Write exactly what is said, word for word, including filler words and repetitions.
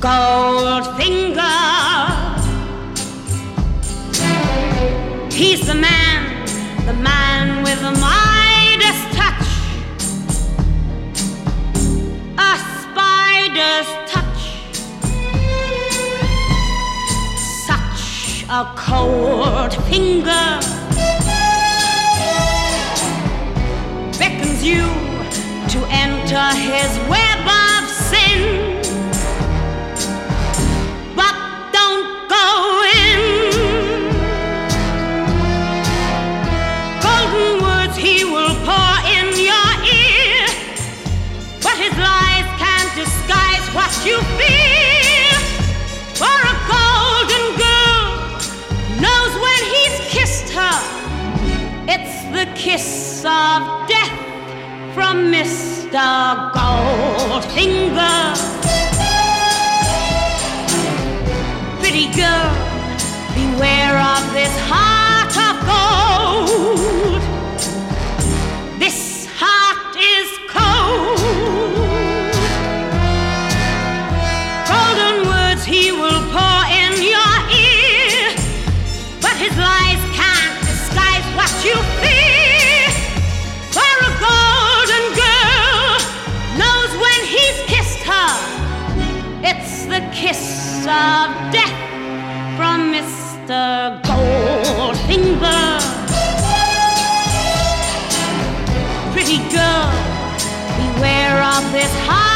Goldfinger. He's the man, the man with the Midas touch, a spider's touch, such a cold finger beckons you to enter his web of sin. You feel for a golden girl knows when he's kissed her, it's the kiss of death from Mister Goldfinger. Pretty girl, beware of this heart of gold. This heart is cold. He will pour in your ear, but his lies can't disguise what you fear. For a golden girl knows when he's kissed her, it's the kiss of death from Mister Goldfinger. Pretty girl, beware of this heart